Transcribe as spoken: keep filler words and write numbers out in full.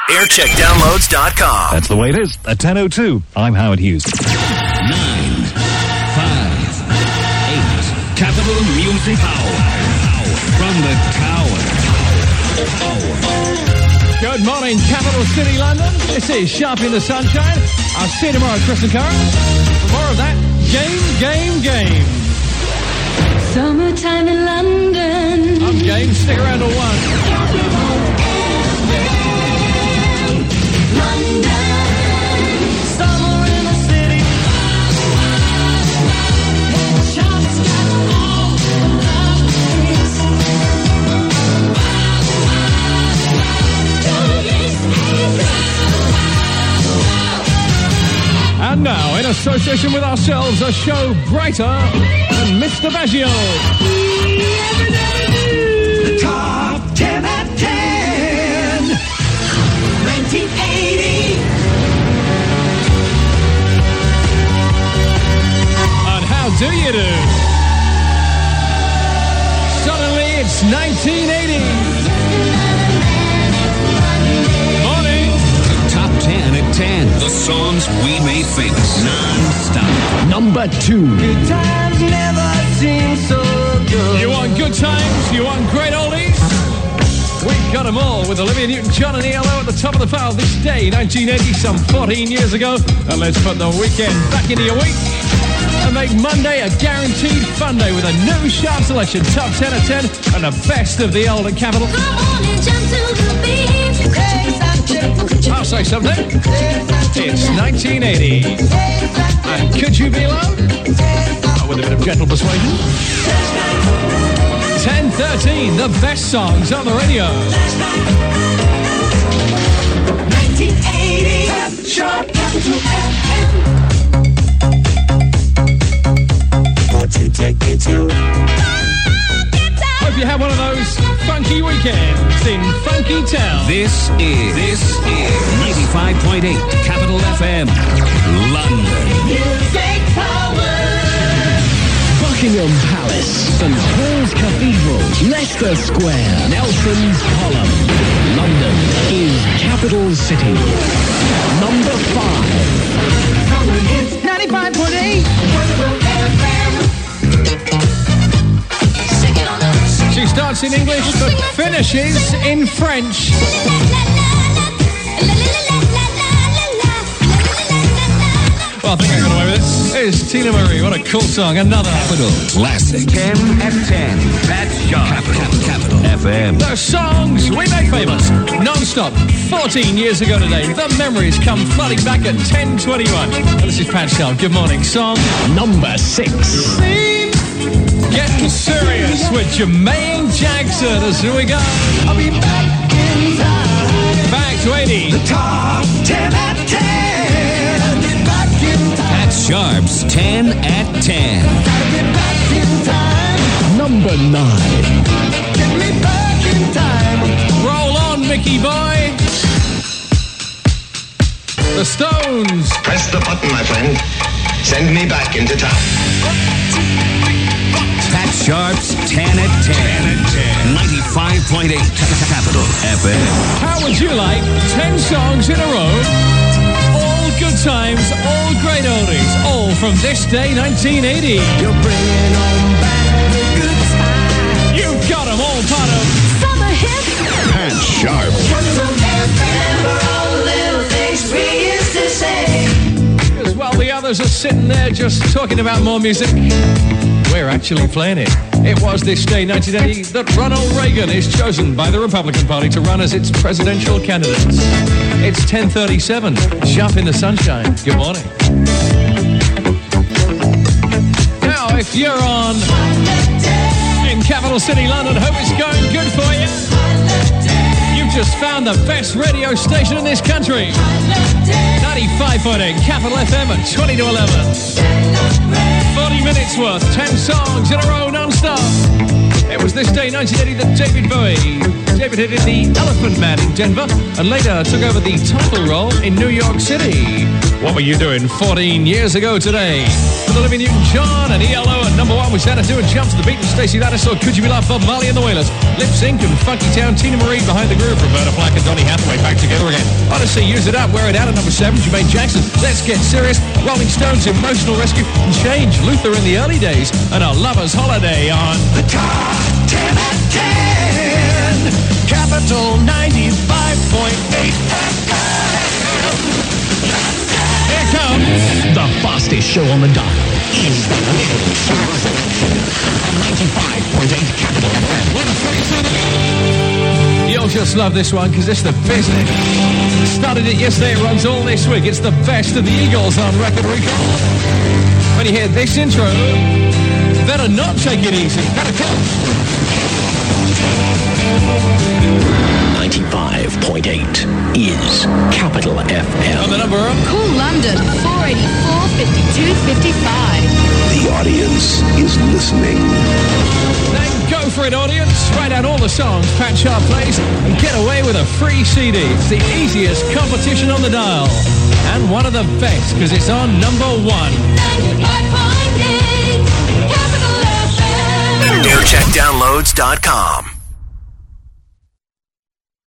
aircheck downloads dot com. That's the way it is. At ten oh two, I'm Howard Hughes. Nine, five, eight. Capital Music Hour. From the Tower. Good morning, capital city London. This is Sharp in the Sunshine. I'll see you tomorrow, Chris and Cara. For more of that, game, game, game. Summertime in London. I'm game. Stick around till one. London. Summer in the city. Sharp's got all the love is. And now, in association with ourselves, a show brighter than Mister Baggio. The top ten at ten. nineteen eighty. And how do you do? Suddenly, it's nineteen eighty. Morning. The top ten at ten. The songs we made famous. Non-stop. Number two. Good times never seem so good. You want good times? You want great oldies? We've got them all with Olivia Newton-John and E L O at the top of the file this day, nineteen eighty, some fourteen years ago. And let's put the weekend back into your week and make Monday a guaranteed fun day with a new Sharp selection, top ten at ten, and the best of the old and capital. Come on and jump to the beat. I'll say something. It's nineteen eighty. And could you be alone? Oh, with a bit of gentle persuasion. ten thirteen, the best songs on the radio. nineteen eighty. Sharp Capital F M. Won't you take me to? Hope you have one of those funky weekends in Funky Town. This is, this is ninety-five point eight Capital F M, London. Music power. Buckingham Palace, St Paul's Cathedral, Leicester Square, Nelson's Column. London is capital city. Number five. ninety-five point eight. She starts in English but finishes in French. Well, I think I got away with it. Here's Tina Marie. What a cool song. Another Capital Classic. ten at ten. That's Sharp. Capital, Capital F M. The songs we made famous. Non-stop. fourteen years ago today. The memories come flooding back at ten twenty-one. Well, this is Pat Sharp. Good morning. Song Number six. Getting Serious with Jermaine Jackson as we go. I'll be back in time. Back to eighty. The top ten at ten. I'll be back in time. That's Sharp's ten at ten. Gotta get back in time. Number nine. Get me back in time. Roll on, Mickey boy. The Stones. Press the button, my friend. Send me back into town. Pat Sharp's ten at ten. ninety-five point eight Capital F M. How would you like ten songs in a row? All good times, all great oldies, all from this day, nineteen eighty. You're bringing on back the good times. You've got them all part of Summer hits. Pat Sharp. Remember all the little things we used to say. as while the others are sitting there just talking about more music. We're actually playing it. It was this day, nineteen eighty, that Ronald Reagan is chosen by the Republican Party to run as its presidential candidate. It's ten thirty-seven, Sharp in the Sunshine. Good morning. Now, if you're on in capital city London, hope it's going good for you. You've just found the best radio station in this country. ninety-five point eight Capital F M at twenty to eleven. forty minutes worth, ten songs in a row non-stop. It was this day, nineteen eighty, that David Bowie, David hit the Elephant Man in Denver and later took over the title role in New York City. What were you doing fourteen years ago today? With Olivia Newton-John and E L O at number one, which had to do a jump to the beat, and Stacey Lattice or Could You Be Loved, Bob Marley and the Wailers. Lip Sync and Funky Town, Tina Marie behind the groove, Roberta Flack and Donny Hathaway back together again. Odyssey, Use It Up, Wear It Out at number seven. Jermaine Jackson, Let's Get Serious. Rolling Stones, Emotional Rescue. And Change, Luther in the Early Days. And A Lover's Holiday on the top ten at ten. Capital ninety-five point eight. Here comes The fastest show on the dial is the Little Sharp Selection on ninety-five point eight Capital F M. You'll just love this one because it's the best. Started it yesterday, it runs all this week. It's the best of the Eagles on Record Recall. When you hear this intro, better not take it easy. Better come. ninety-five point eight is Capital F M. On the number of Call London four eighty-four, fifty-two fifty-five. The audience is listening. Then go for it, audience. Write out all the songs Pat Sharp plays and get away with a free C D. It's the easiest competition on the dial. And one of the best because it's on number one. ninety-five point eight Capital F M. aircheck downloads dot com.